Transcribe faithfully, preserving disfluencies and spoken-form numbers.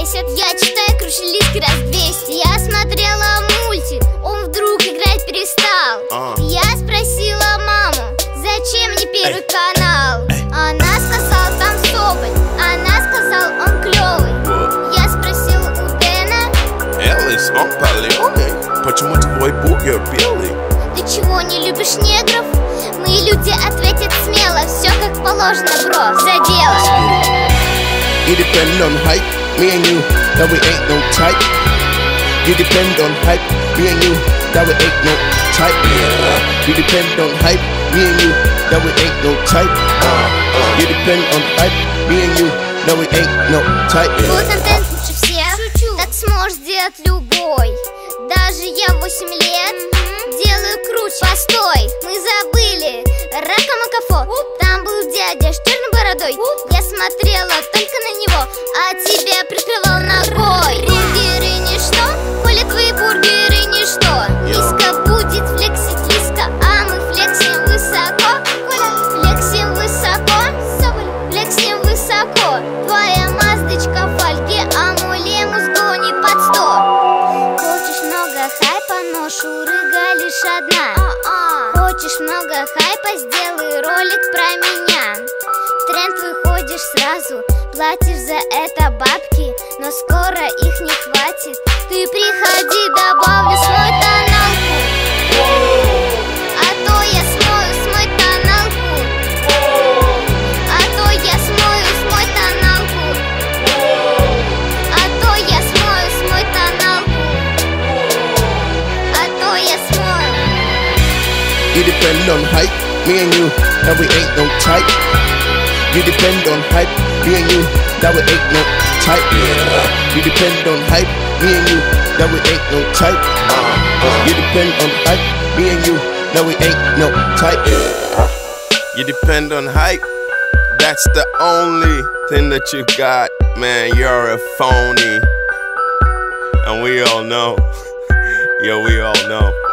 семьдесят. Я читаю крушелиски раз двести. Я смотрела мультик, он вдруг играть перестал. uh. Я спросила маму, зачем мне первый Эй. канал? Эй. Она сказала, там Соболь. Она сказала, он клевый. uh. Я спросила у Дэна: Элис, он паленый. Почему твой бургер белый? Ты чего, не любишь негров? Мы люди ответят смело. Все как положено, бро, за дело. You depend on hype, me and you, that we ain't no type. You depend on hype, me and you, that we ain't no type. You depend on hype, me and you, that we ain't no type. You depend on hype, me and you, that we ain't no type. Твой контент лучше всех, так сможешь сделать любой. Даже я в восемь лет делаю круче. Постой, мы забыли Рака Макафо. Там был дядя с черной бородой. Я смотрела только на него, а тебя прикрывал ногой. Бургеры ничто, Коля, твои бургеры ничто. Низко будет флексить близко, а мы флексим высоко. Коля, флексим высоко, флексим высоко. Твоя маздочка в фольге, а мой лемус гонит под сто. Хочешь много хайпа, но шурыга лишь одна. Хочешь много хайпа, сделай ролик про меня. В тренд выходишь сразу, платишь за это бабки, но скоро их не хватит. Ты приходи, добавлю свой тоналку, а то я смою смой тоналку, а то я смою смой тоналку, а то я смою смой тоналку, а то я смою. You depend on hype, me and you, that we ain't no type. You depend on hype, me and you, that we ain't no type. You depend on hype, me and you, that we ain't no type. You depend on hype, me and you, that we ain't no type. You depend on hype, that's the only thing that you got. Man, you're a phony. And we all know. Yo, we all know.